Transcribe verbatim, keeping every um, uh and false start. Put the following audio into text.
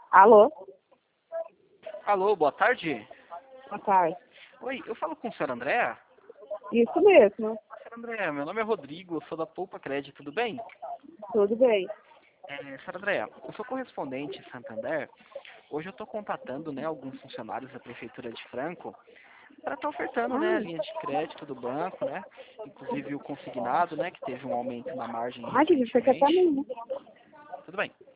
Alô? Alô, boa tarde. Boa tarde. Oi, eu falo com a senhora Andréa? Isso mesmo. Senhora Andréa, meu nome é Rodrigo, eu sou da Poupa Crédito, tudo bem? Tudo bem. É, senhora Andréa, eu sou correspondente em Santander. Hoje eu estou contatando, né, alguns funcionários da Prefeitura de Franco para estar ofertando, né, a Ai, linha de crédito do banco, né? Inclusive o consignado, né, que teve um aumento na margem ai que isso aqui é pra recentemente. mim, né? Tudo bem.